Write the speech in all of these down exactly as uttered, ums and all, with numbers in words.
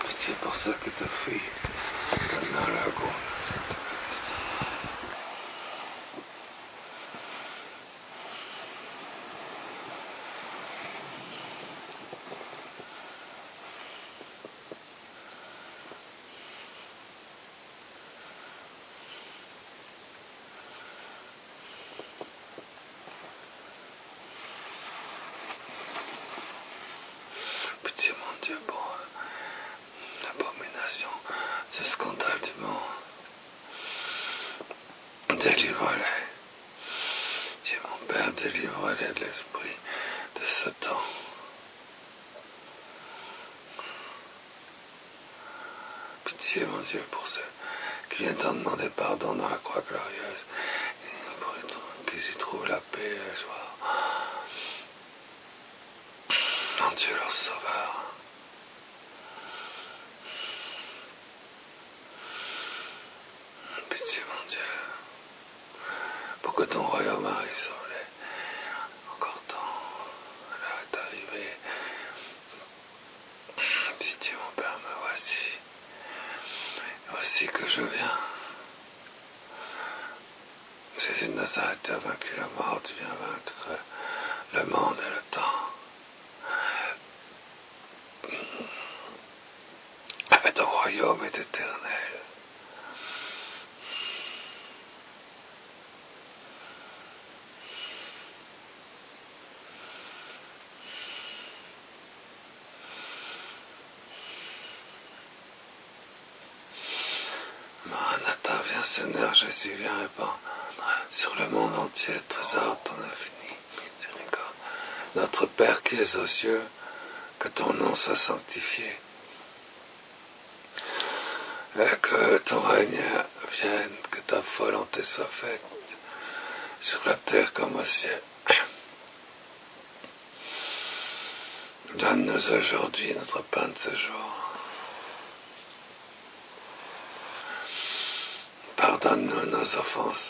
Pitié pour ceux qui te fuient, dans la cour. Pitié, mon Dieu, pour l'abomination, ce scandale du monde. Délivre-les. Dieu, mon Père, délivre-les de l'esprit de Satan. Pitié, mon Dieu, pour ceux qui viennent t'en demander pardon dans la croix glorieuse, pour qu'ils y trouvent la paix et la joie. Mon Dieu, leur sauveur. Pitié, mon Dieu, pour que ton royaume arrive sur les encore temps. L'heure est arrivée. Pitié, mon Père, me voici. Voici que je viens. Jésus de Nazareth, tu as vaincu la mort, tu viens vaincre le monde et le temps. Et ton royaume est éternel. Maranatha, viens Seigneur Jésus, viens répandre sur le monde entier le trésor de ton infini miséricorde. Notre Père qui es aux cieux, que ton nom soit sanctifié. Et que ton règne vienne, que ta volonté soit faite, sur la terre comme au ciel. Donne-nous aujourd'hui notre pain de ce jour. Pardonne-nous nos offenses,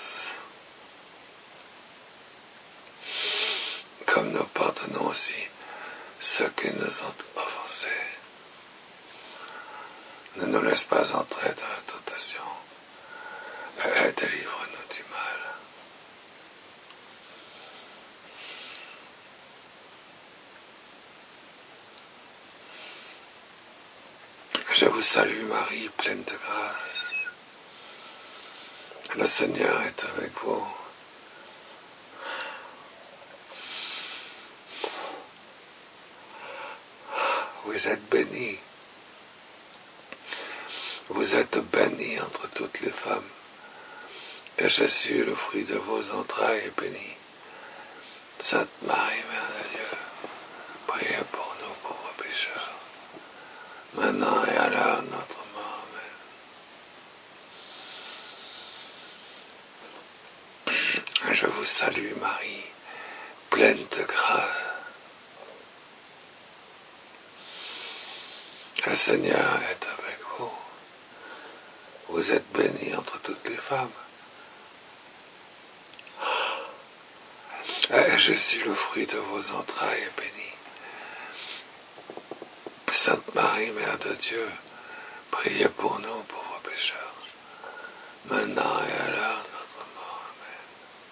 comme nous pardonnons aussi ceux qui nous ont offensés. Ne nous laisse pas entrer dans la tentation, et délivre-nous du mal. Je vous salue Marie, pleine de grâce. Le Seigneur est avec vous. Vous êtes bénie. Vous êtes bénie entre toutes les femmes. Et Jésus, le fruit de vos entrailles, est béni. Sainte Marie, Mère de Dieu, priez pour nous pauvres pécheurs, maintenant et à l'heure de notre mort. Amen. Je vous salue Marie, pleine de grâce. Le Seigneur est avec vous. Vous êtes bénie entre toutes les femmes. Et Jésus, le fruit de vos entrailles, est béni. Sainte Marie, Mère de Dieu, priez pour nous, pauvres pécheurs, maintenant et à l'heure de notre mort. Amen.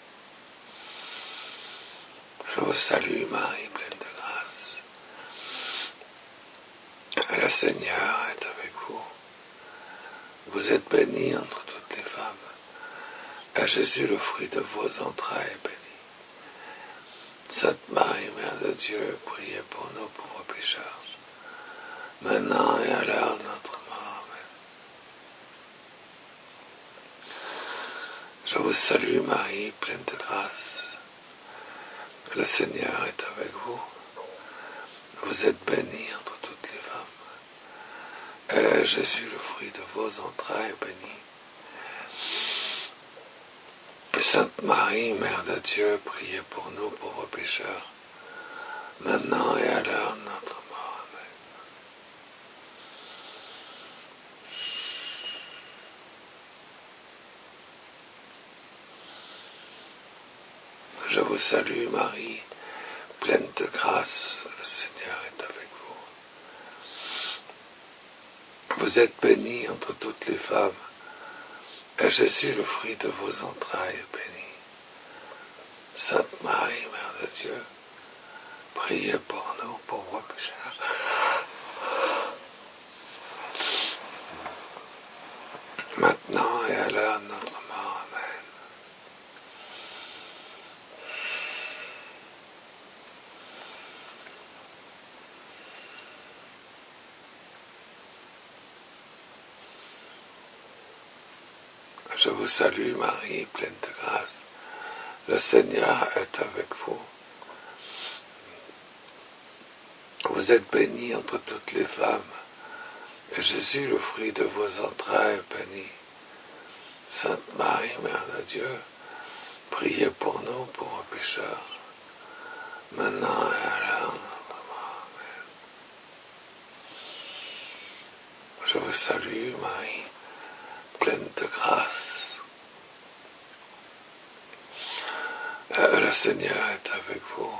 Je vous salue, Marie, pleine de grâce. Le Seigneur est avec vous. Vous êtes bénie entre toutes les femmes. Et Jésus, le fruit de vos entrailles, est béni. Sainte Marie, Mère de Dieu, priez pour nous pauvres pécheurs, maintenant et à l'heure de notre mort. Amen. Je vous salue Marie, pleine de grâce. Le Seigneur est avec vous. Vous êtes bénie entre toutes les femmes. Et Jésus, le fruit de vos entrailles, est béni. Sainte Marie, Mère de Dieu, priez pour nous pauvres pécheurs, maintenant et à l'heure de notre mort. Amen. Je vous salue Marie, pleine de grâce, le Seigneur est avec vous. Vous êtes bénie entre toutes les femmes, et Jésus, le fruit de vos entrailles, est béni. Sainte Marie, Mère de Dieu, priez pour nous pauvres pécheurs, maintenant et à l'heure de notre mort. Amen. Je vous salue Marie, pleine de grâce. Le Seigneur est avec vous. Vous êtes bénie entre toutes les femmes, et Jésus, le fruit de vos entrailles, est béni. Sainte Marie, Mère de Dieu, priez pour nous pauvres pécheurs, maintenant et à l'heure de notre mort. Amen. Je vous salue Marie, pleine de grâce. Euh, le Seigneur est avec vous.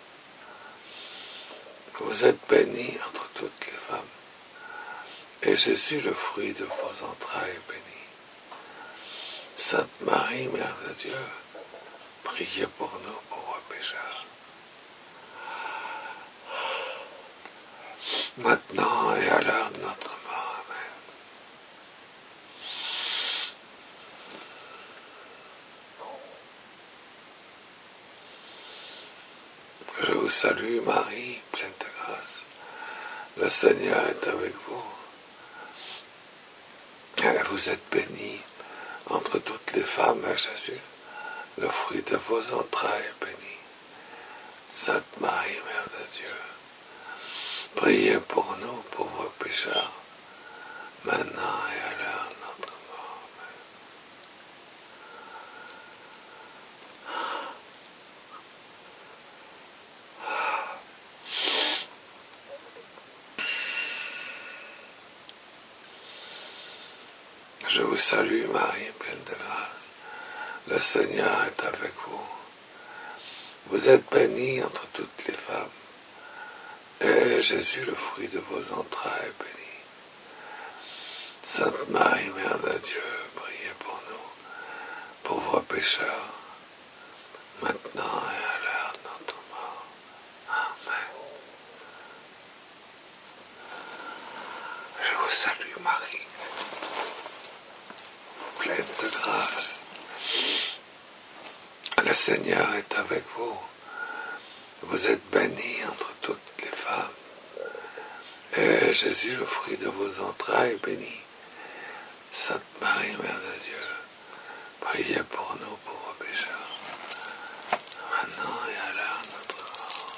Vous êtes bénie entre toutes les femmes, et Jésus, le fruit de vos entrailles, est béni. Sainte Marie, Mère de Dieu, priez pour nous pauvres pécheurs, maintenant et à l'heure de notre mort. Amen. Je vous salue Marie, pleine de grâce. Le Seigneur est avec vous. Et vous êtes bénie entre toutes les femmes, et Jésus, le fruit de vos entrailles, est béni. Sainte Marie, Mère de Dieu, priez pour nous pauvres pécheurs, maintenant et à l'heure de notre mort. Amen. Je vous salue Marie, pleine de grâce. Le Seigneur est avec vous. Vous êtes bénie entre toutes les femmes, et Jésus, le fruit de vos entrailles, est béni. Sainte Marie, Mère de Dieu, priez pour nous, pauvres pécheurs, maintenant et à l'heure de notre mort. Amen. Je vous salue Marie, pleine de grâce. Le Seigneur est avec vous. Vous êtes bénie entre toutes les femmes, et Jésus, le fruit de vos entrailles, est béni. Sainte Marie, Mère de Dieu, priez pour nous pauvres pécheurs, maintenant et à l'heure de notre mort.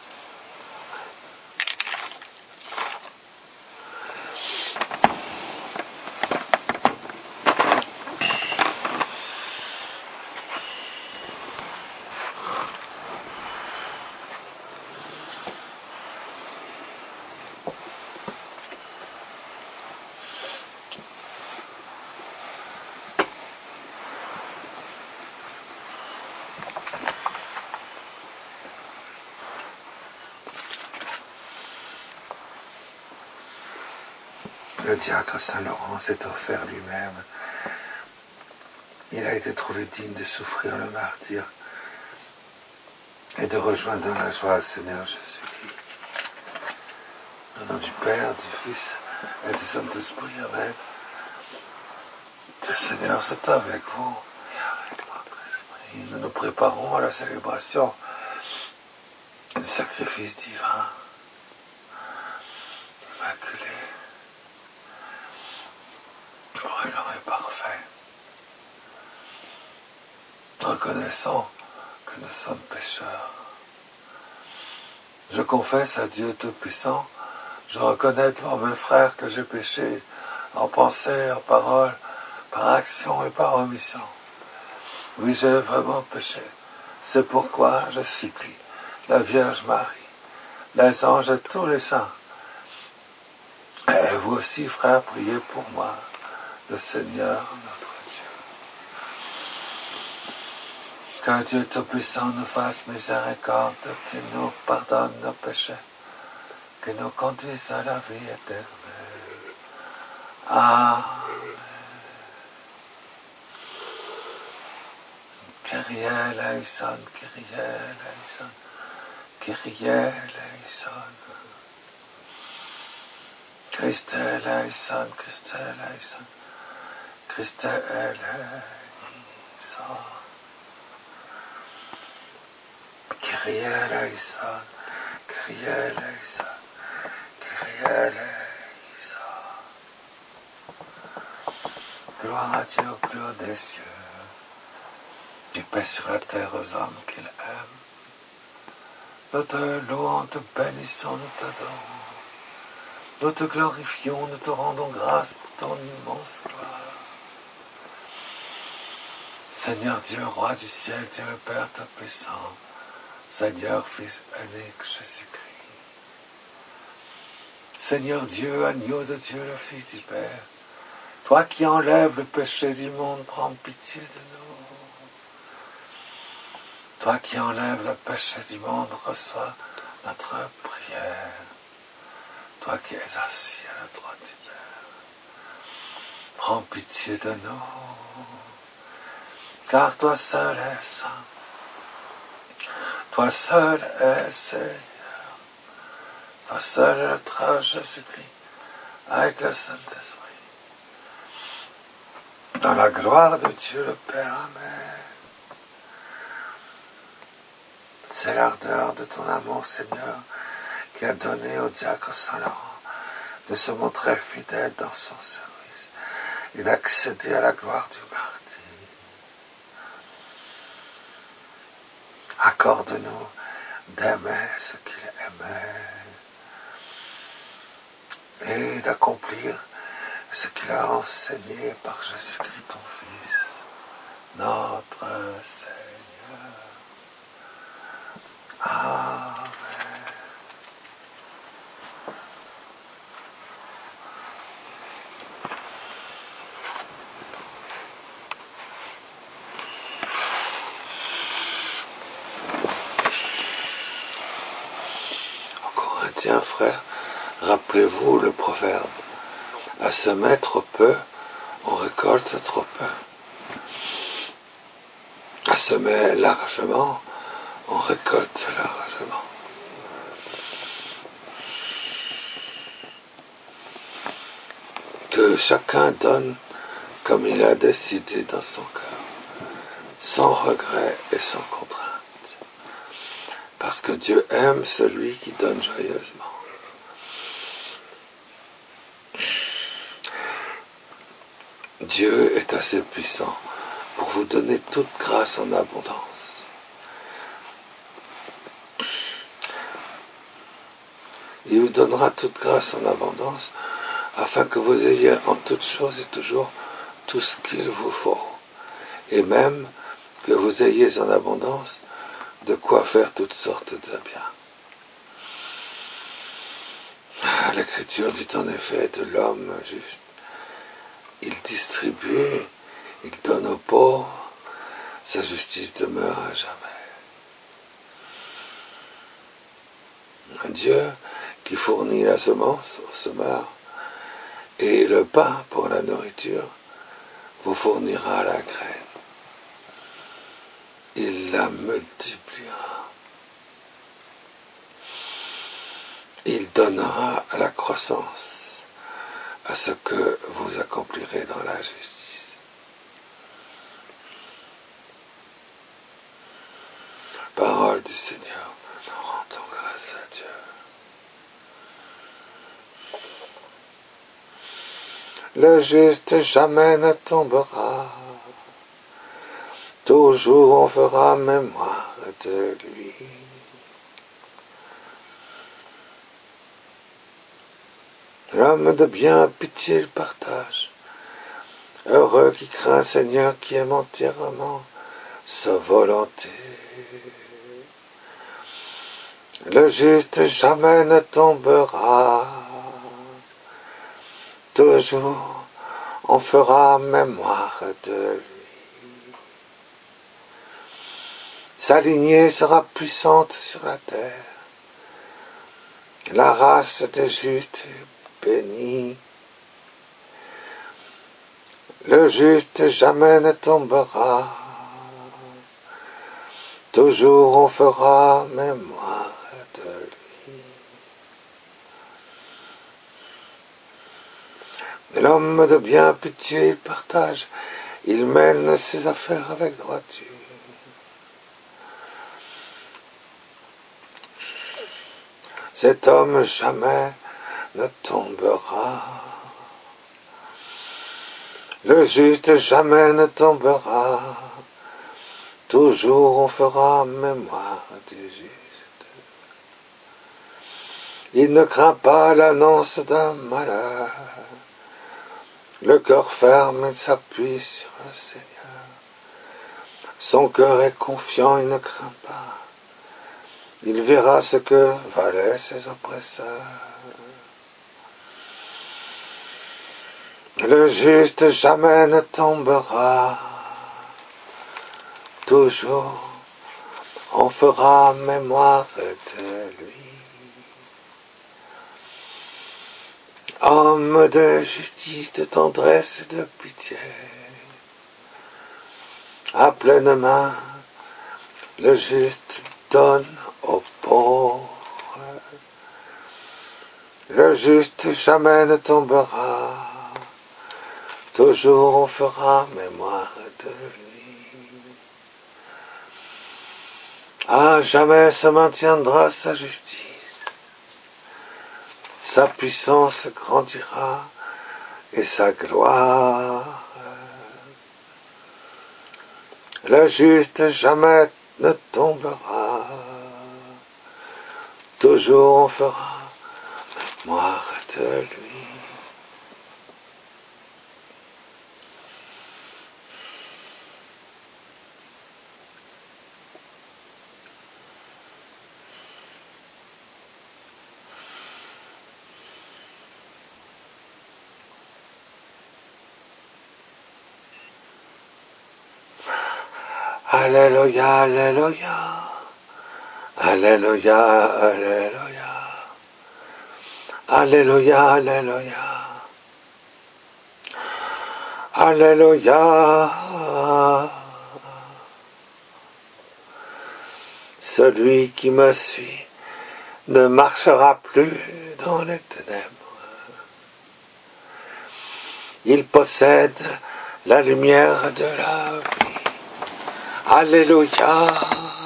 Le diacre Saint Laurent s'est offert lui-même. Il a été trouvé digne de souffrir le martyre et de rejoindre dans la joie le Seigneur Jésus-Christ. Au nom du Père, du Fils et du Saint-Esprit, Amen. Le Seigneur c'est avec vous et avec votre esprit. Nous nous préparons à la célébration du sacrifice divin, immaculé, brûlant et parfait. Reconnaissons que nous sommes pécheurs. Je confesse à Dieu Tout-Puissant, je reconnais devant mes frères que j'ai péché en pensée, en parole, par action et par omission. Oui, j'ai vraiment péché. C'est pourquoi je supplie la Vierge Marie, les anges et tous les saints. Et vous aussi, frères, priez pour moi, le Seigneur notre Dieu. Que Dieu Tout-Puissant nous fasse miséricorde, qu'il nous pardonne nos péchés, qu'il nous conduise à la vie éternelle. Amen. Kyrie eleison, Kyrie eleison, Kyrie eleison. Christe eleison, Christe eleison, Christe eleison. Kyrie eleison, Kyrie eleison, Kyrie eleison. Gloire à Dieu au plus haut des cieux, et paix sur la terre aux hommes qu'il aime. Nous te louons, nous te bénissons, nous t'adorons. Nous te glorifions, nous te rendons grâce pour ton immense gloire. Seigneur Dieu, Roi du ciel, Dieu le Père Tout-Puissant, Seigneur Fils unique Jésus-Christ. Seigneur Dieu, agneau de Dieu, le Fils du Père, toi qui enlèves le péché du monde, prends pitié de nous. Toi qui enlèves le péché du monde, reçois notre prière. Toi qui es assis à la droite du Père, prends pitié de nous, car toi seul es saint, toi seul es Seigneur, toi seul est notre Jésus-Christ, avec le Saint-Esprit, dans la gloire de Dieu le Père. Amen. C'est l'ardeur de ton amour, Seigneur, qui a donné au diacre Saint-Laurent de se montrer fidèle dans son service et d'accéder à la gloire du martyr. Accorde-nous d'aimer ce qu'il aimait et d'accomplir ce qu'il a enseigné par Jésus-Christ ton Fils, notre Seigneur. Amen. Corinthiens, frères, rappelez-vous le proverbe. À semer trop peu, on récolte trop peu. À semer largement, on récolte largement. Que chacun donne comme il a décidé dans son cœur, sans regret et sans contrainte. Parce que Dieu aime celui qui donne joyeusement. Dieu est assez puissant pour vous donner toute grâce en abondance. Il vous donnera toute grâce en abondance afin que vous ayez en toutes choses et toujours tout ce qu'il vous faut. Et même que vous ayez en abondance de quoi faire toutes sortes de biens. L'Écriture dit en effet de l'homme juste. Il distribue, il donne aux pauvres, sa justice demeure à jamais. Un Dieu qui fournit la semence au semeur et le pain pour la nourriture vous fournira la graine. Il la multipliera. Il donnera la croissance à ce que vous accomplirez dans la justice. Parole du Seigneur, nous rendons grâce à Dieu. Le juste jamais ne tombera, toujours on fera mémoire de lui. L'homme de bien, pitié le partage. Heureux qui craint le Seigneur, qui aime entièrement sa volonté. Le juste jamais ne tombera, toujours on fera mémoire de lui. Sa lignée sera puissante sur la terre. La race des justes est bénie. Le juste jamais ne tombera, toujours on fera mémoire de lui. Et l'homme de bien pitié, il partage, il mène ses affaires avec droiture. Cet homme jamais ne tombera. Le juste jamais ne tombera. Toujours on fera mémoire du juste. Il ne craint pas l'annonce d'un malheur. Le cœur ferme, il s'appuie sur le Seigneur. Son cœur est confiant, il ne craint pas. Il verra ce que valaient ses oppresseurs. Le juste jamais ne tombera. Toujours on fera mémoire de lui. Homme de justice, de tendresse et de pitié, à pleine main, le juste donne aux pauvres. Le juste jamais ne tombera, toujours on fera mémoire de lui. À jamais se maintiendra sa justice, sa puissance grandira et sa gloire. Le juste jamais ne tombera, toujours on fera mémoire de lui. Alléluia, Alléluia, Alléluia, Alléluia, Alléluia, Alléluia, Alléluia. Celui qui me suit ne marchera plus dans les ténèbres. Il possède la lumière de la vie. Alléluia.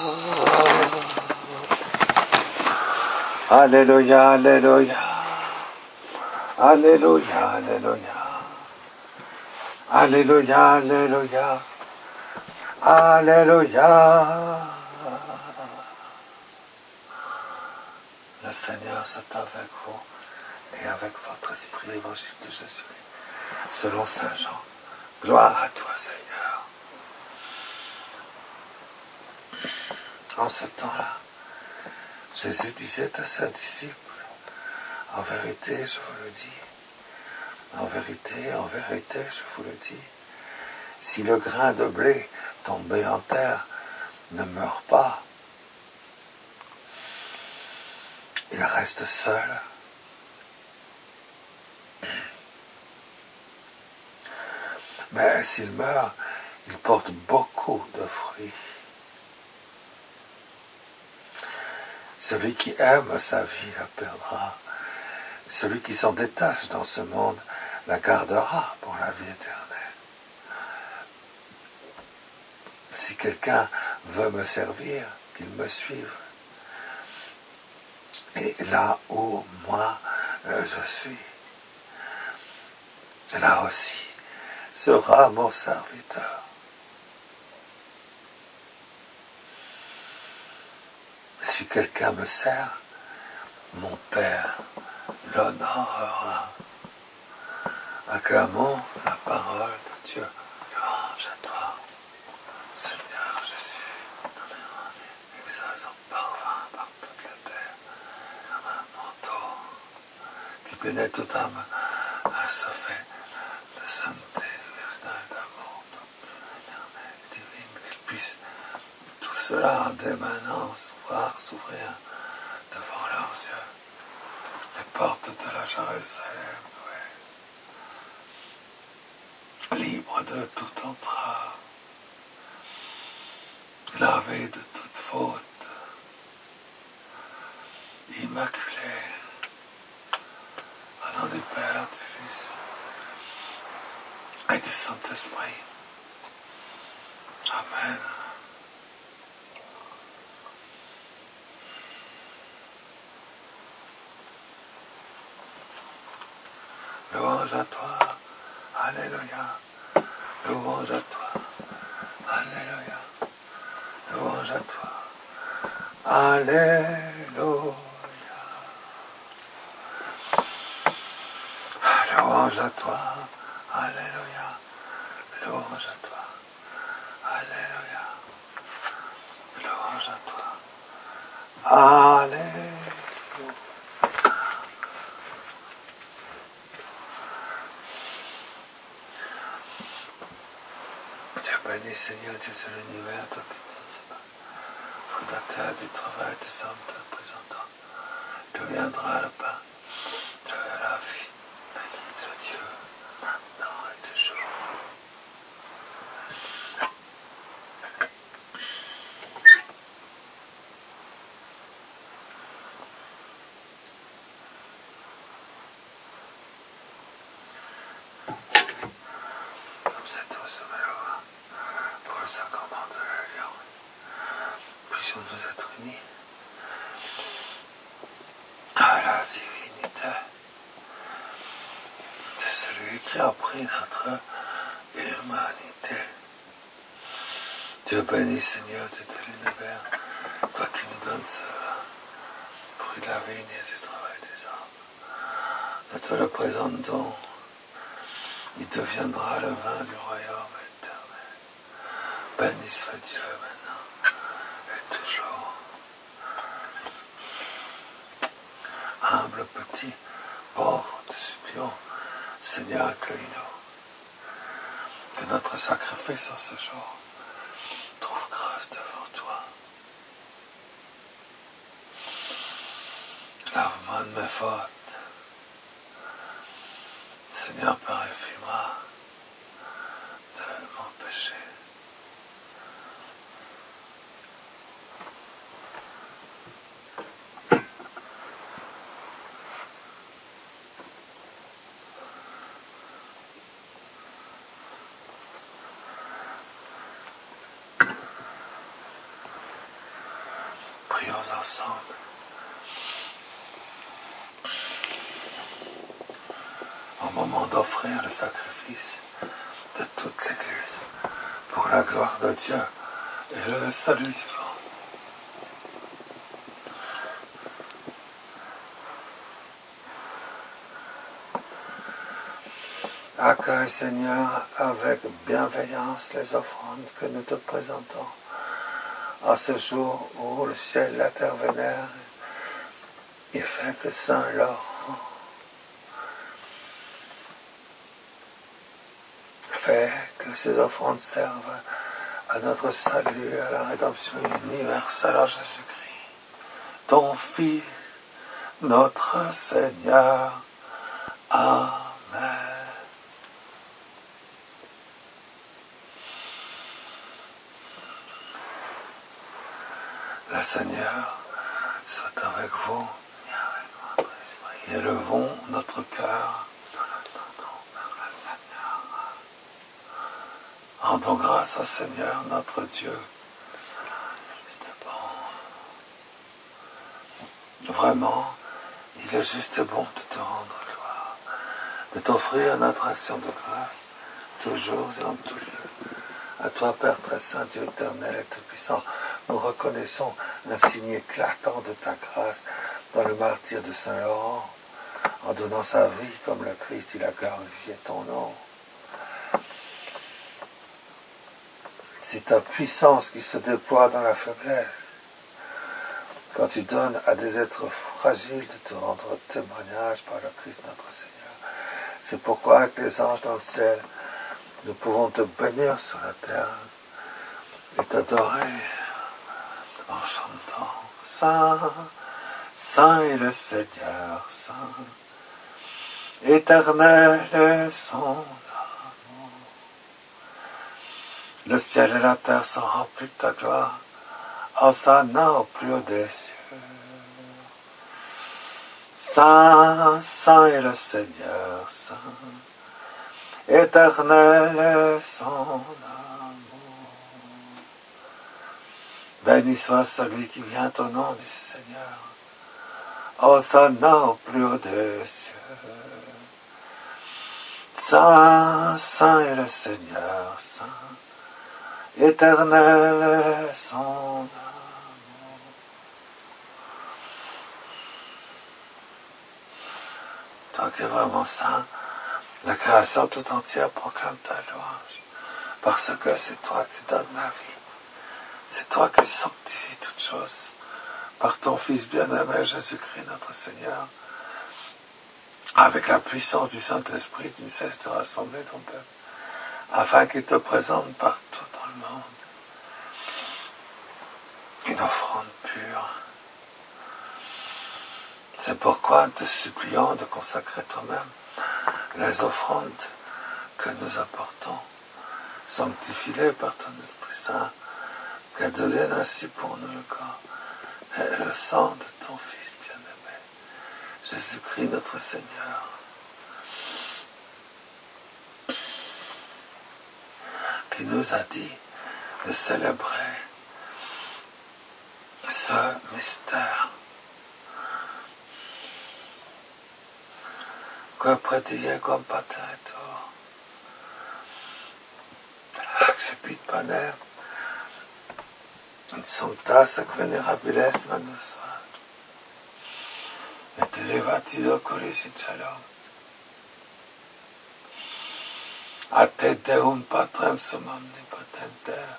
Alléluia, Alléluia. Alléluia, Alléluia. Alléluia, Alléluia. Alléluia. Le Seigneur soit avec vous et avec votre esprit. Évangile de Jésus, selon Saint Jean. Gloire à toi, Seigneur. En ce temps-là, Jésus disait à ses disciples, en vérité, je vous le dis, en vérité, en vérité, je vous le dis, si le grain de blé tombé en terre ne meurt pas, il reste seul. Mais s'il meurt, il porte beaucoup de fruits. Celui qui aime sa vie la perdra. Celui qui s'en détache dans ce monde la gardera pour la vie éternelle. Si quelqu'un veut me servir, qu'il me suive. Et là où moi euh, je suis, là aussi sera mon serviteur. Si quelqu'un me sert, mon Père l'honorera. Acclamons la parole de Dieu. Louange à toi, Seigneur Jésus. Exhale ton parfum par toute la terre, comme un manteau qui pénètre toute âme assoiffée de sainteté, de virginal d'amour, d'éternel, divine, qu'il puisse tout cela dès maintenant voir s'ouvrir devant leurs yeux les portes de la Jérusalem nouvelle, libre de toute entrave, lavé de toute faute, immaculé, au nom du Père, du Fils et du Saint-Esprit. Amen. Louange à toi, alléluia. Louange à toi, alléluia. Louange à toi, alléluia. Louange à toi, alléluia. Louange à toi, alléluia. Louange à toi, alléluia. Dieu béni, Seigneur, Dieu de l'univers, toi qui donnes de la terre, du travail, des hommes te représentant. Tu viendras le pain, tu es la vie. Béni soit Dieu, maintenant et toujours. Comme c'est tout ce malheur, pour le sacrement de l'Alliance, puissions nous être unis à la divinité de celui qui a pris notre humanité. Dieu béni, Seigneur, Dieu de l'univers, toi qui nous donnes ce fruit de la vigne et du travail des hommes. Nous te le présentons, il deviendra le vin du royaume éternel. Béni soit Dieu maintenant et toujours. Humble, petit, pauvre, te supplions, Seigneur, accueille-nous. Que notre sacrifice en ce jour trouve grâce devant toi. Lave-moi de mes fautes. Seigneur, purifie-moi de mon péché. Prions ensemble. Au moment d'offrir le sacrifice de toute l'Église pour la gloire de Dieu et le salut du monde. Accueille, Seigneur, avec bienveillance les offrandes que nous te présentons à ce jour où le ciel et la terre vénèrent et fête Saint Laurent. Fais que ces offrandes servent à notre salut et à la rédemption universelle en Jésus-Christ, ton Fils, notre Seigneur. Amen. Le Seigneur soit avec vous et élevons notre cœur. Rendons grâce au Seigneur notre Dieu. C'est bon. Vraiment, il est juste et bon de te rendre gloire, de t'offrir notre action de grâce, toujours et en tout lieu. À toi, Père très saint, Dieu éternel et tout-puissant, nous reconnaissons un signe éclatant de ta grâce dans le martyre de Saint Laurent, en donnant sa vie comme le Christ, il a glorifié ton nom. C'est ta puissance qui se déploie dans la faiblesse. Quand tu donnes à des êtres fragiles de te rendre témoignage par le Christ notre Seigneur. C'est pourquoi avec les anges dans le ciel, nous pouvons te bénir sur la terre et t'adorer en chantant Saint, Saint est le Seigneur, Saint, éternel est son amour. Le ciel et la terre sont remplis de ta gloire. Hosanna au plus haut des cieux. Saint, Saint est le Seigneur, Saint, éternel est son amour. Béni soit celui qui vient au nom du Seigneur. Hosanna au plus haut des cieux. Saint, Saint est le Seigneur, Saint, éternel est son amour. Toi qui es vraiment saint, la création tout entière proclame ta louange, parce que c'est toi qui donnes la vie. C'est toi qui sanctifies toutes choses par ton Fils bien-aimé Jésus-Christ notre Seigneur. Avec la puissance du Saint-Esprit, tu ne cesses de rassembler ton peuple, afin qu'il te présente partout dans le monde une offrande pure. C'est pourquoi nous te supplions de consacrer toi-même les offrandes que nous apportons. Sanctifie-les par ton Esprit Saint, qu'elles deviennent ainsi pour nous le corps et le sang de ton Fils bien-aimé, Jésus-Christ notre Seigneur, qui nous a dit de célébrer ce mystère. Que predie cum pateretur, accipit panem, in sanctas ac venerabiles manus suat, et elevati oculis in celum, a te Deum Patrem sum omnipotentem,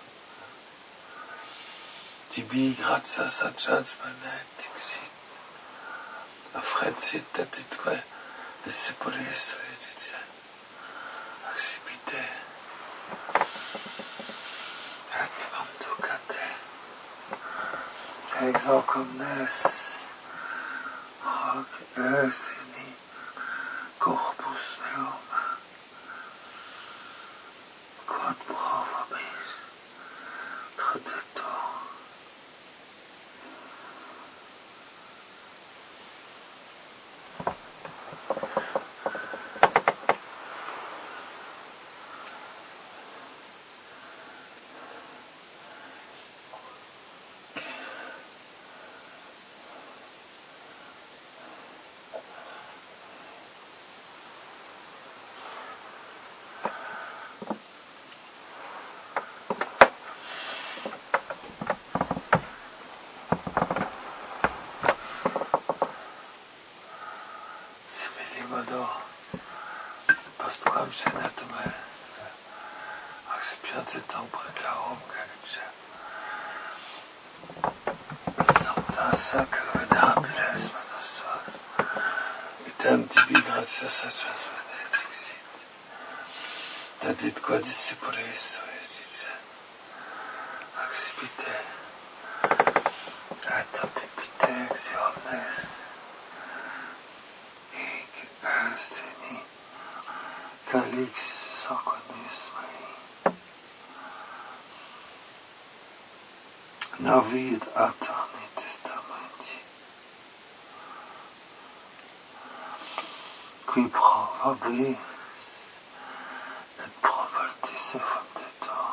tibi gratias agians benedictit, offrensit et itque discipulis tui dicen, accipite, et conducate, ex hoc omnes, hoc est in corpus meum, quod pro vobis traditur. Modo postquam senatum accipientit precarum calice sanctas ac venerabiles manus suas, item tibi gratias agians benedictit, deditque discipulis tui dicen, accipite, et apipite exi omnes, Astini, calix soconis mei, novid aeterni testamenti, qui pro vobis et pro voltis effundetur,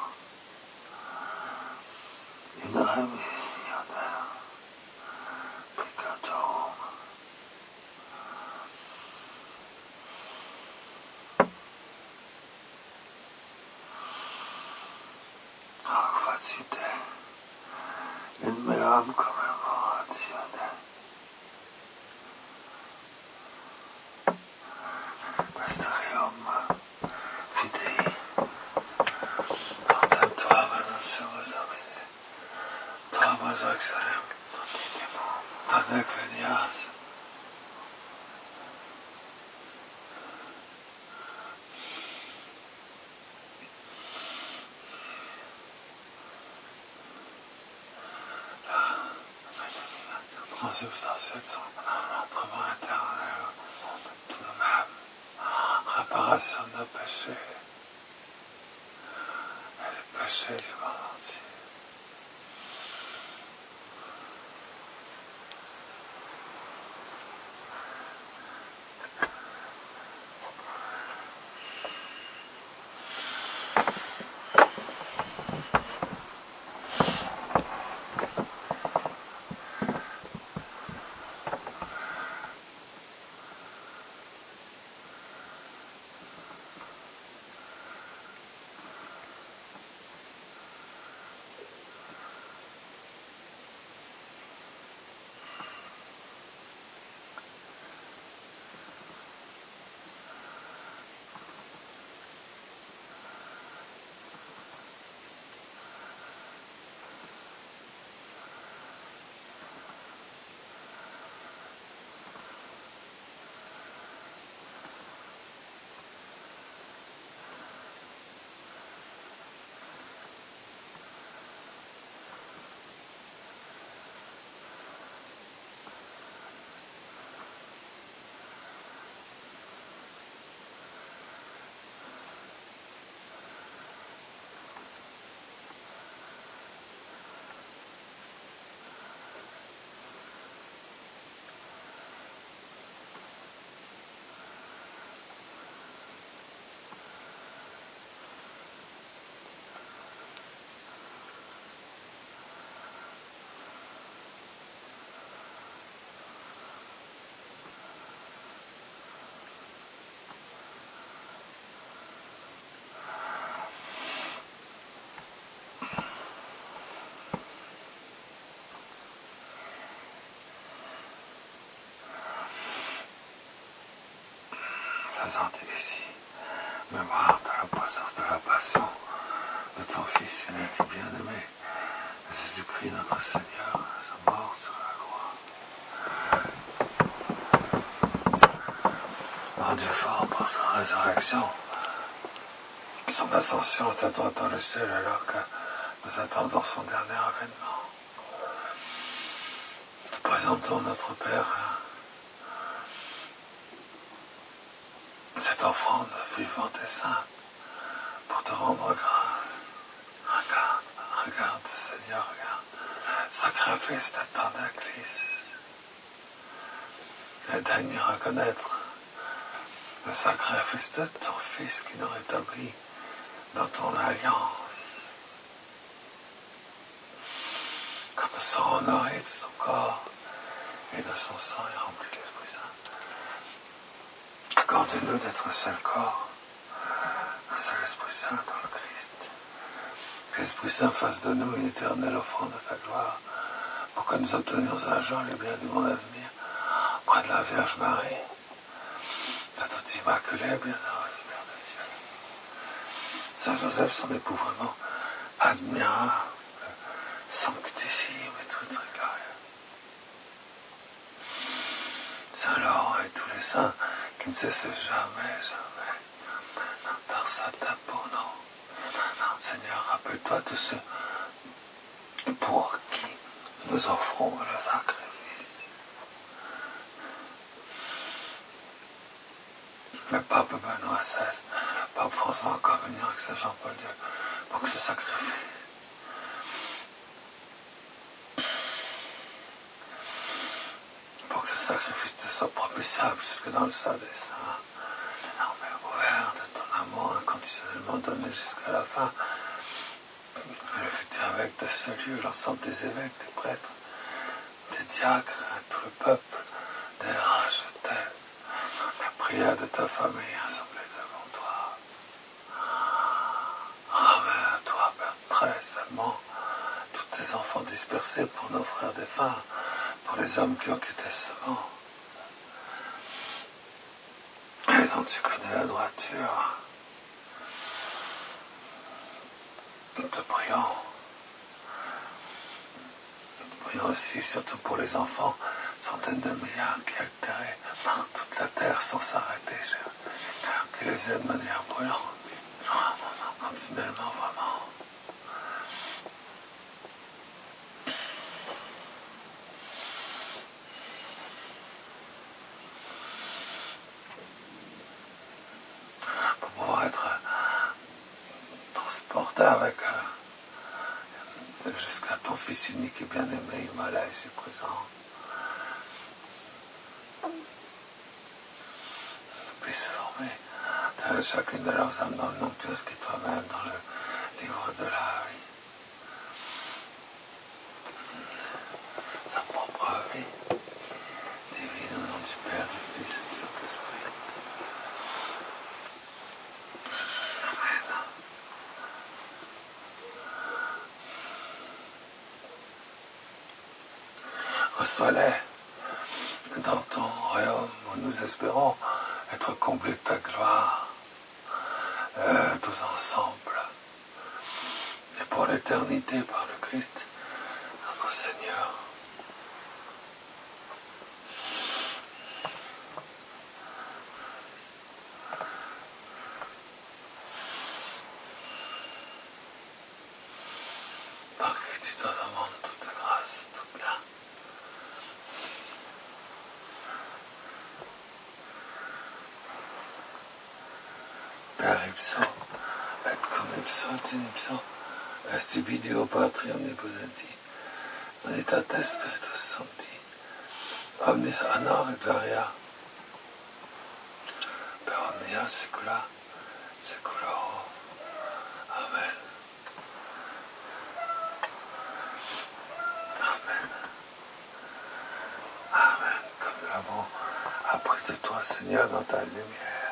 in remissione peccatorum. Facite in meam commemoratione. Mysterium fidei, autem tuam annunciamus Domine, tuam exorem, adnec venias. Consubstantiation, entrement éternel, tout de même, réparation de nos péchés, et péché du monde entier. Faisant ici mémoire de la présence de la passion de ton Fils unique et bien-aimé, Jésus-Christ notre Seigneur, à sa mort sur la croix, rendu fort par sa résurrection, son ascension est à droite dans le ciel alors que nous attendons son dernier avènement. Nous présentons notre Père cette offrande vivante et sainte pour te rendre grâce. Regarde, regarde Seigneur, regarde, sacrifice de ton Église. Et daigne reconnaître le sacrifice de ton Fils qui nous rétablit dans ton alliance. Quand nous serons nourris de son corps et de son sang et remplis de l'Esprit Saint, accorde-nous d'être un seul corps, un seul Esprit Saint dans le Christ. Que l'Esprit Saint fasse de nous une éternelle offrande de ta gloire, pour que nous obtenions un jour les biens du monde à venir, près de la Vierge Marie, de toute immaculée, bienheureuse Mère de Dieu. Saint Joseph, son époux vraiment admirable, sanctissime et tout glorieux. Saint Laurent et tous les saints qui ne cessent jamais, jamais d'intercéder ta pour nous. Seigneur, rappelle-toi tous ceux pour qui nous offrons le sacrifice. Le pape Benoît seize, le pape François encore venir avec Saint Jean-Paul deux, pour que ce sacrifice pour que ce sacrifice te soit propitiable jusque dans le sein des saints, l'énorme ouvert de ton amour inconditionnellement donné jusqu'à la fin, le futur évêque de ce lieu, l'ensemble des évêques, des prêtres, des diacres, tout le peuple, des rachetés, la prière de ta famille assemblée devant toi. Ramène à toi, Père très seulement, tous tes enfants dispersés pour nos frères défunts, pour les hommes qui ont quitté ce monde, et dont tu connais la droiture. Nous te prions. Nous te prions aussi, surtout pour les enfants, centaines de milliards qui altérés par toute la terre sans s'arrêter, qui les aident de manière brûlante, continuellement, vraiment. Pour pouvoir être transporté avec eux jusqu'à ton Fils unique et bien-aimé, il m'a là ici présent. Puisse former dans chacune de leurs âmes dans le nom que tu inscris toi-même dans le livre de la vie. Sa propre vie. Divine au nom du Père, du Fils et du Saint-Esprit. Amen. Reçois-les dans ton royaume où nous espérons être comblés de ta gloire, euh, tous ensemble, et pour l'éternité par le Christ, notre Seigneur. Par qui tu te demandes toute grâce, toute bien. Per ipso, et cum ipso, et in ipso, esti video Patri omnipotenti, unitate Spiritus Sancti, omnis honor et gloria, per omnia saecula saeculorum. Amen. Amen. Amen. Comme nous l'avons appris de toi, Seigneur, dans ta lumière,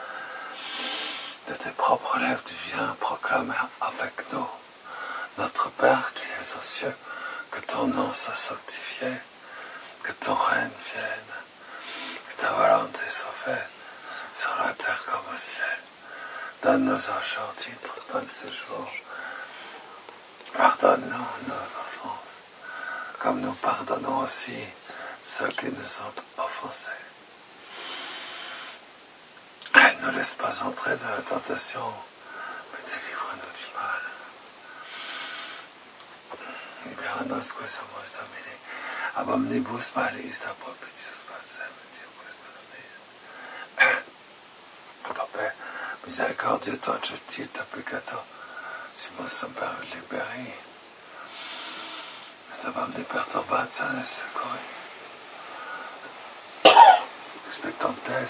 de tes propres lèvres, tu viens proclamer avec nous, notre Père qui es aux cieux, que ton nom soit sanctifié, que ton règne vienne, que ta volonté soit faite sur la terre comme au ciel. Donne-nous aujourd'hui notre pain de ce jour. Pardonne-nous nos offenses, comme nous pardonnons aussi ceux qui nous ont offensés. Et ne laisse pas entrer dans la tentation, mais délivre-nous du mal. Libera-nos quos Domini, ab omnibus malis, ta propitius pacem, et Diebus nos. Ta paix, miséricordieux, ta justice, ta peccato, si vos semper liberi, et ab omni perturbationis securi, expectantes,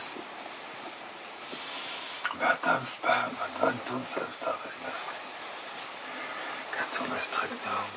beatam spem, adventum salutaris nostris, cantum est regnum,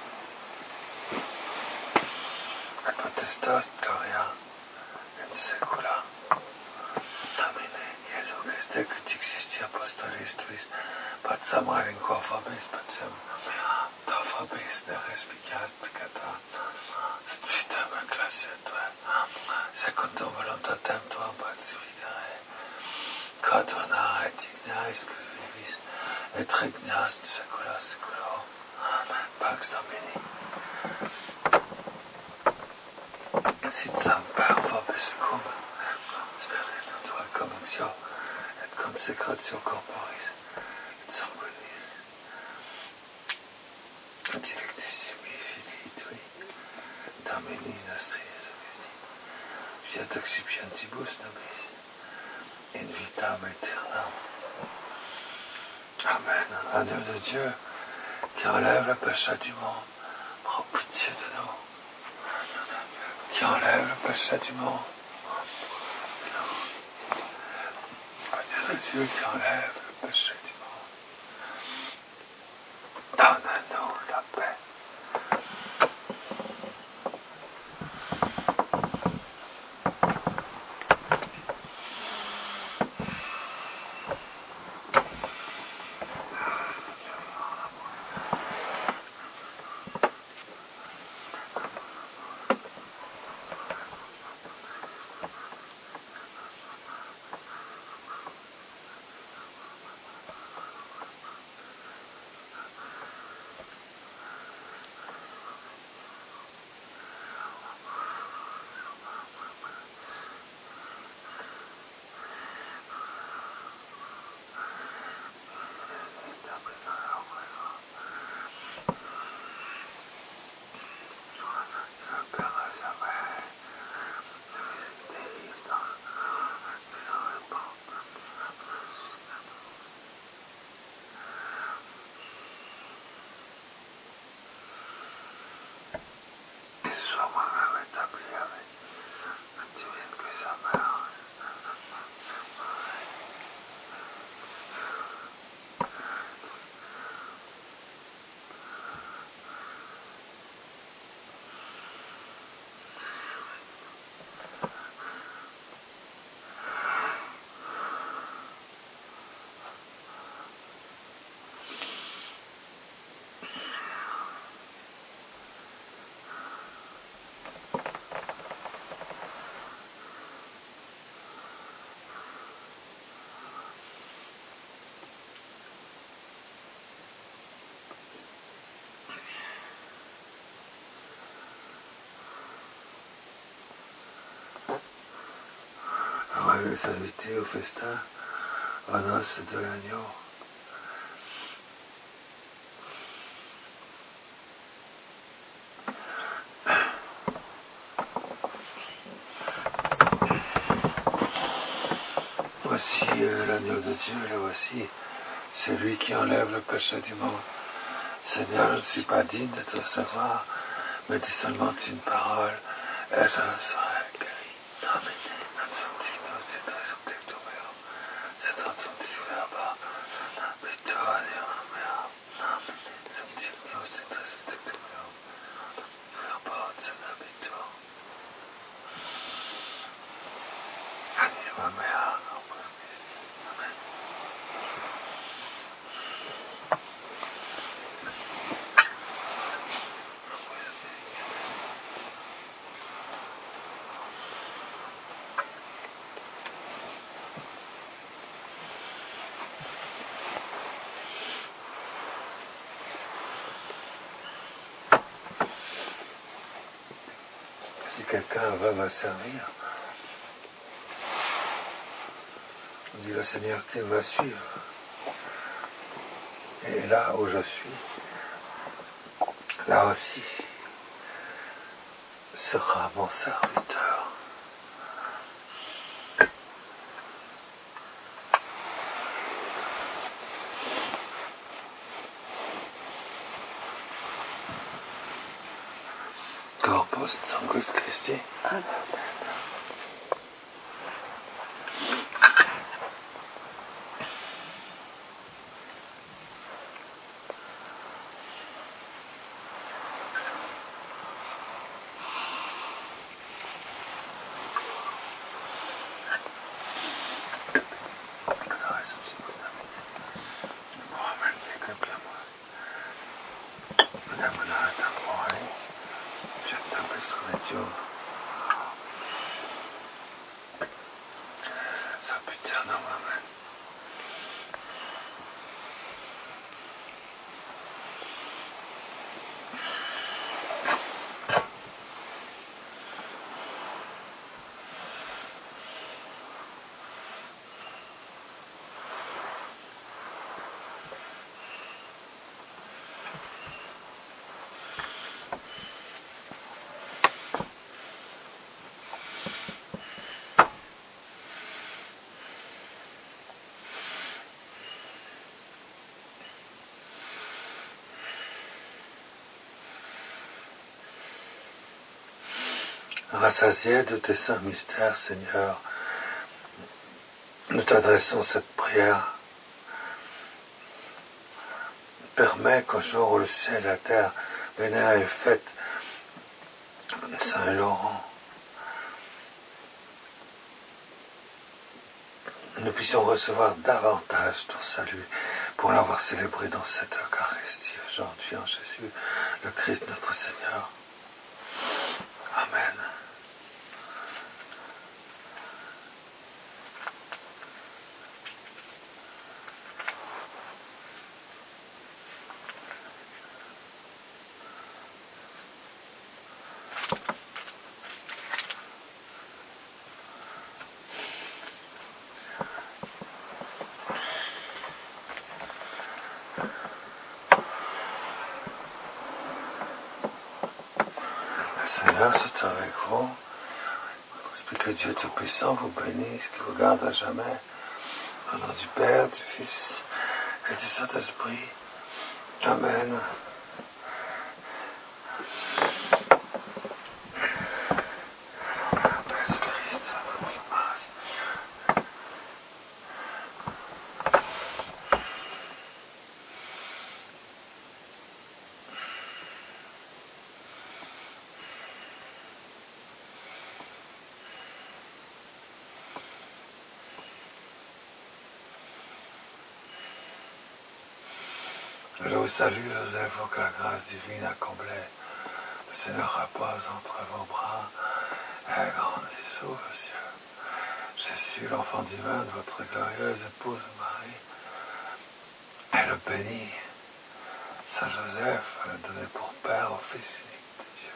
et potestas gloria, in saecula. Domine, Iesu Christe, que tu existis apostolis tuis, pat samar in quo fabis, pacem, ta fabis ne respicat peccata, vitam ecclesia tua, secundum voluntatem tuam pacificare, quadrona et digna est que vivis, et regnas in saecula saeculorum. Amen. Pax Domini. Sit semper vobis cum, spiritu tuae commixio, et consecratio corporis, et sanguinis, et dilectissimi filii tui, Domini nostri Iesu Christi, fiat accipientibus nobis, in vitam aeternam. Amen. Agneau de Dieu, qui enlève le péché du monde, prends pitié de nous. Qui enlève le péché du monde. Agneau de Dieu qui enlève le péché du monde. Donne-nous la paix. les invités au festin, aux noces de l'agneau. Voici euh, l'agneau de Dieu, le voici, c'est lui qui enlève le péché du monde. Seigneur, je ne suis pas digne de te recevoir, mais dis seulement une parole, et je serai guéri. Amen. Si quelqu'un veut me servir, dit le Seigneur qu'il me suive. Et là où je suis, là aussi sera mon serviteur. Corpus Sanctus Christi. Amen. Rassasié de tes saints mystères, Seigneur, nous t'adressons cette prière. Permets qu'au jour où le ciel et la terre vénèrent et fêtent Saint Laurent, nous puissions recevoir davantage ton salut pour l'avoir célébré dans cette Eucharistie aujourd'hui en Jésus, le Christ notre Seigneur. Amen. Seigneur, c'est avec vous. Esprit que Dieu Tout-Puissant vous bénisse, qui vous garde à jamais. Au nom du Père, du Fils et du Saint-Esprit. Amen. Je vous salue, Joseph, que la grâce divine a comblé. Le Seigneur repose entre vos bras et grande et sauve, Monsieur. Jésus, l'enfant divin de votre glorieuse épouse Marie, est le béni. Saint Joseph, le donné pour Père au Fils unique de Dieu.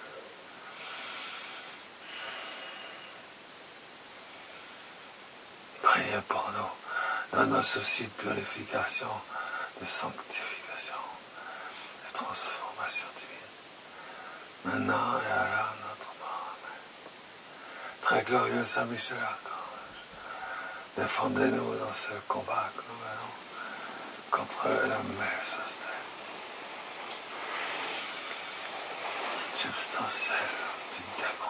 priez pour nous, dans nos soucis de purification, de sanctification, de transformation divine. Maintenant et à l'heure de notre mort. Amen. Très glorieux Saint Michel Archange, défendez-nous dans ce combat que nous menons contre la messe hostile, substantielle du démon.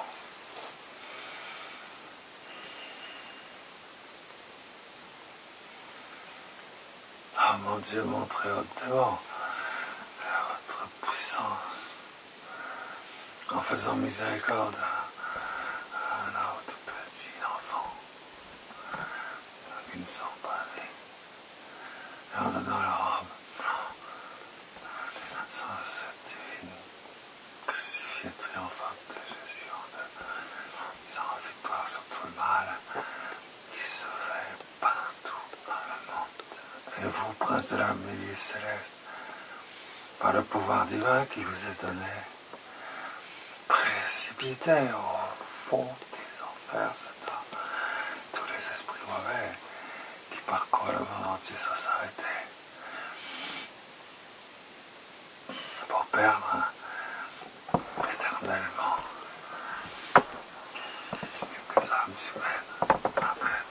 Ah mon Dieu, montrez au démon votre puissance en faisant miséricorde à un autre petit enfant qui ne sont pas nés et en donnant la robe de l'innocence divine, crucifiée triomphante de Jésus en disant victoire sur tout le mal qui se fait partout dans le monde. Et vous, prince de la milice céleste, par le pouvoir divin qui vous est donné, précipitez au fond des enfers, Satan, tous les esprits mauvais qui parcourent le monde entier sans s'arrêter, pour perdre éternellement quelques âmes humaines. Amen.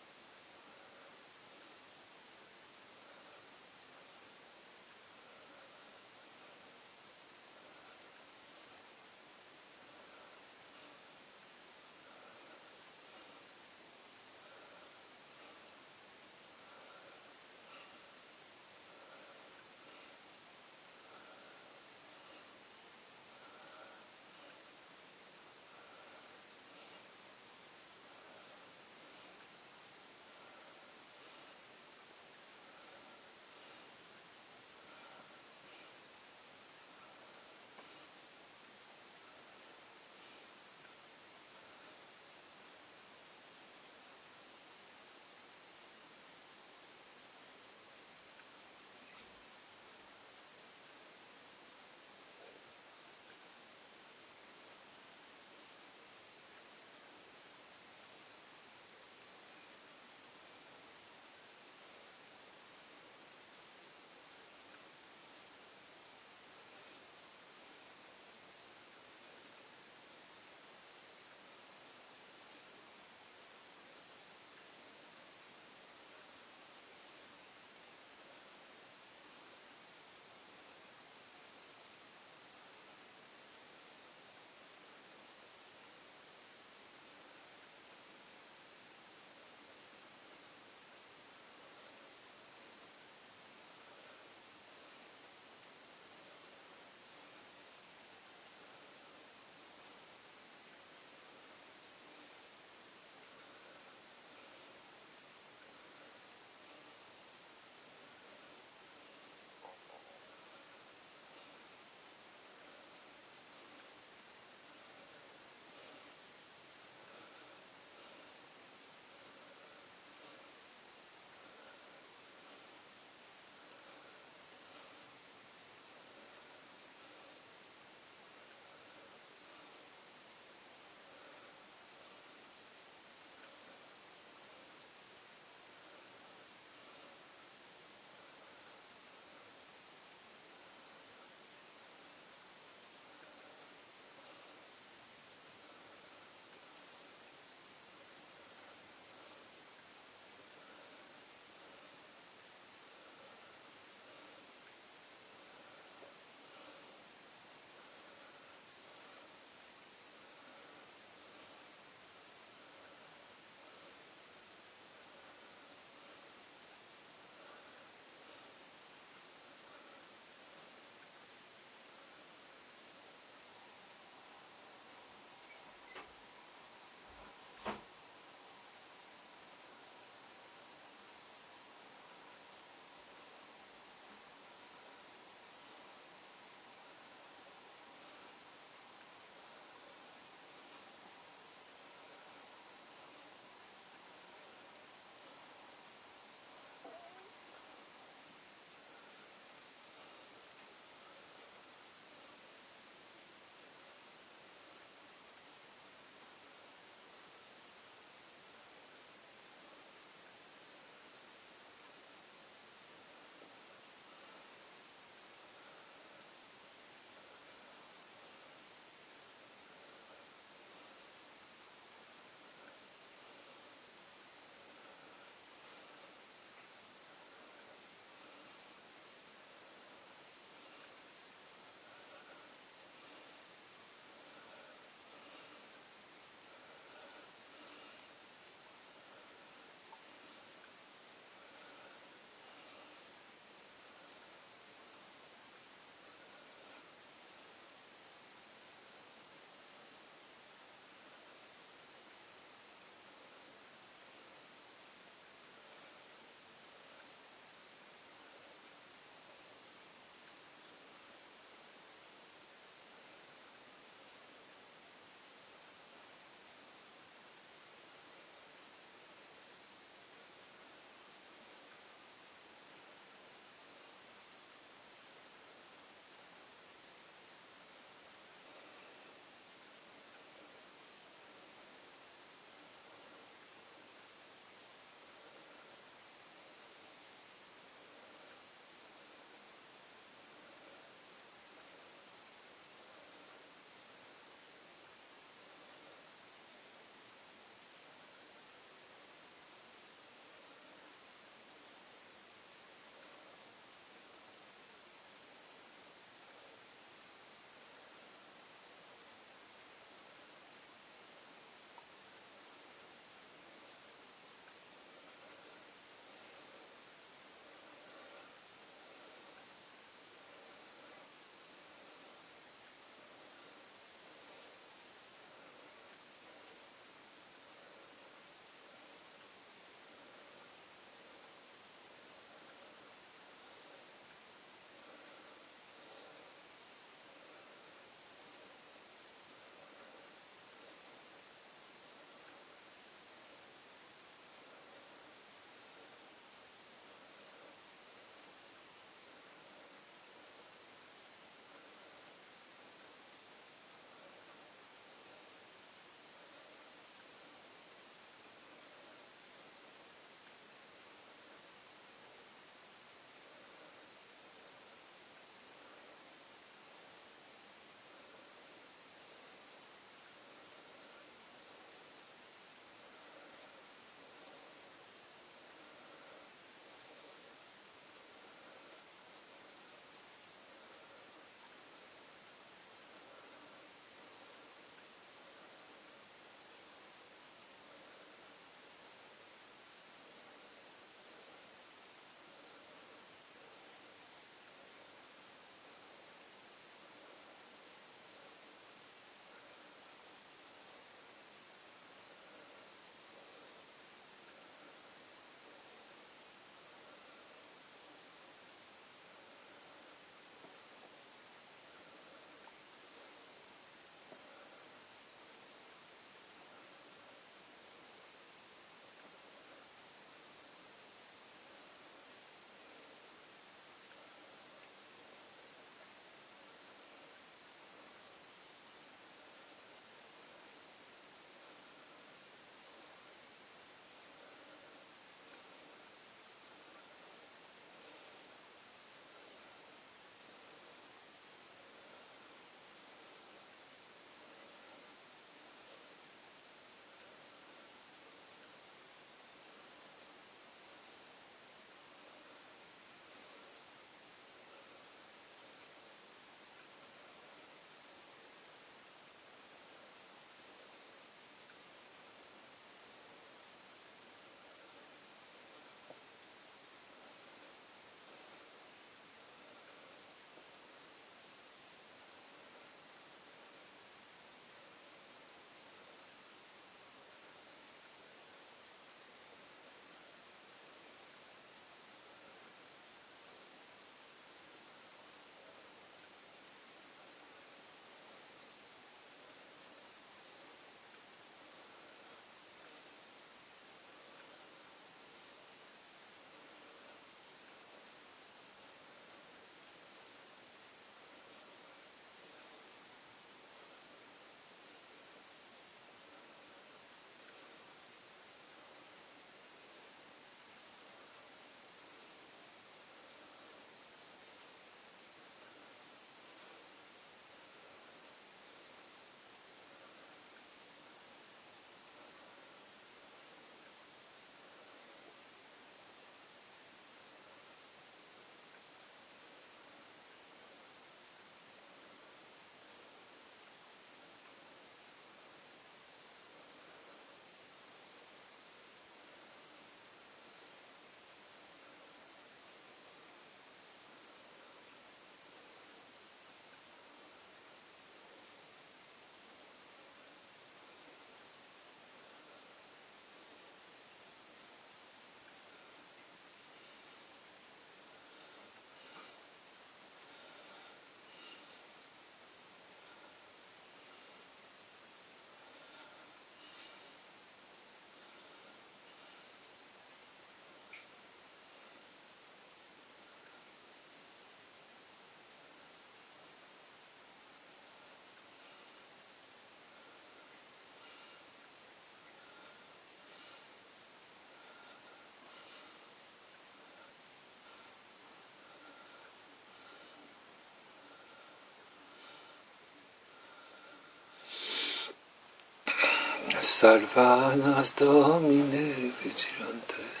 Salva nas Domine vigilantes,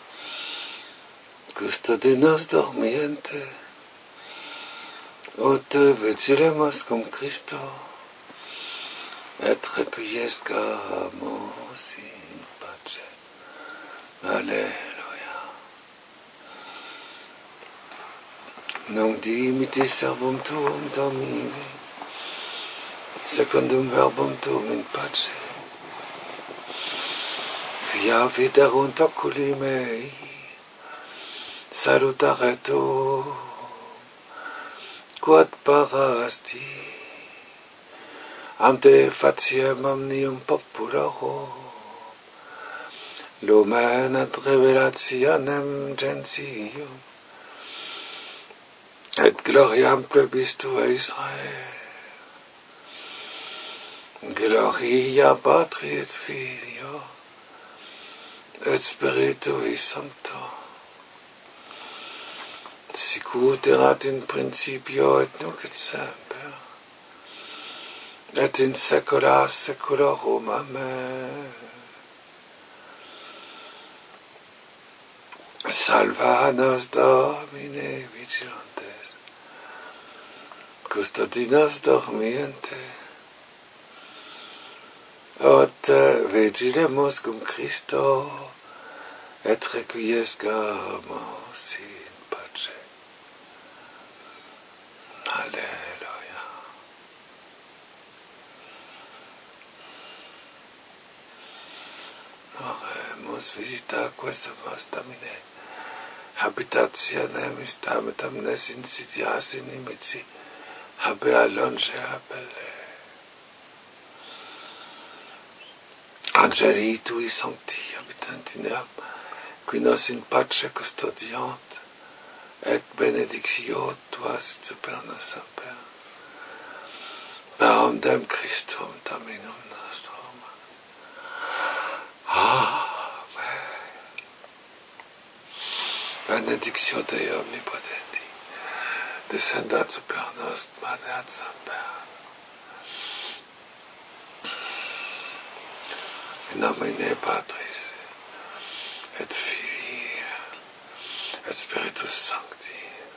custode nos dormiente, o te vigilemos cum Christo, et requiescamos in pace. Alleluia. Nunc dimitis servum tuum Domine, secundum verbum tuum in pace. Via viderunt oculi mei, salutare tuum, quod parasti, ante faciem omnium populorum, lumen ad revelationem gentium, et gloriam plebis tuae Israel. Gloria Patri et Filio, et Spiritui Sancto, sicut erat in principio et nunc et semper, et in saecula saeculorum. Amen. Salva nos Domine vigilantes, custodi nos dormiente, et vigilemus cum Christo, et requiescamus in pace. Alleluia. Oremus visitaque sumus Domine, habitationem istam et omnes insidias inimici, habea longe appelle. Angeli tui sancti habitanti in eam, qui nos in pace custodiant, et benedictio tua sit super nos semper. Per omnem Christum Dominum nostrum. Amen. Benedictio Dei omnipotenti, descendat super nos, maneat semper. In nomine Patris, et Filii, et Spiritus Sancti.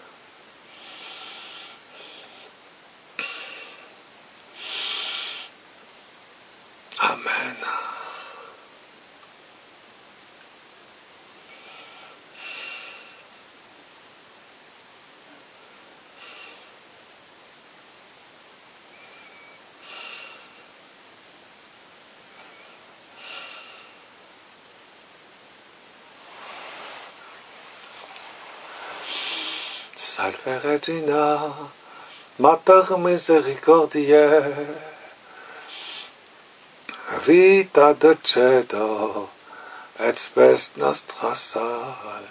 Amen. Salve Regina, Mater misericordiae, vita dulcedo, et spes nostra salve.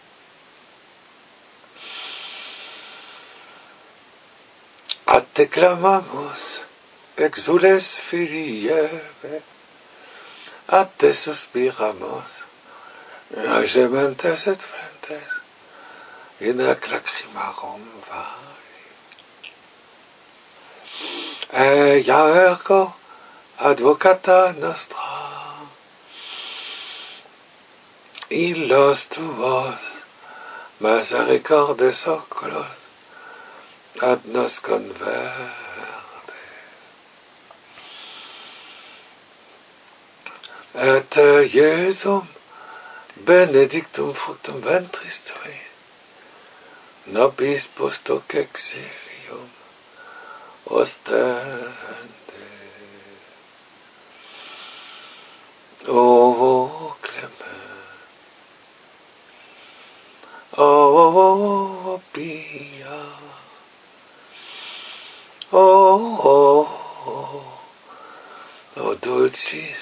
A te clamamus, exules Filii Eve, a te suspiramus, gementes et flentes, in ac lacrimarum vale. Ea ergo advocata nostra, illos tuos misericordes oculos ad nos converte. Et Iesum benedictum fructum ventris tui, nobis post hoc exilium ostende. O clement, o pia, o, o, o dulcis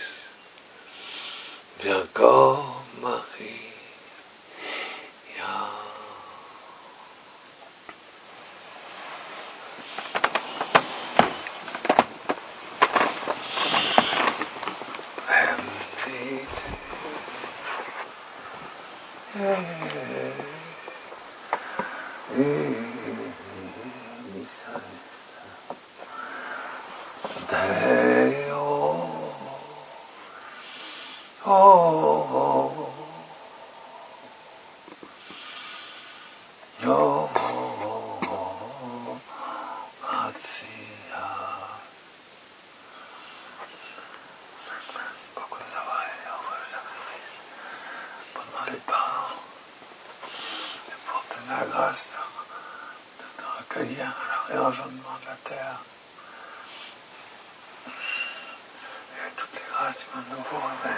Virgo Maria. Deo Oh, oh, oh, oh, oh, Azia. Beaucoup ça va aller, on va le sacrifice. Pendant les parents, et pour donner la grâce de, de nous recueillir à le réenjouement de la terre. Et toutes les grâces du monde nouveau,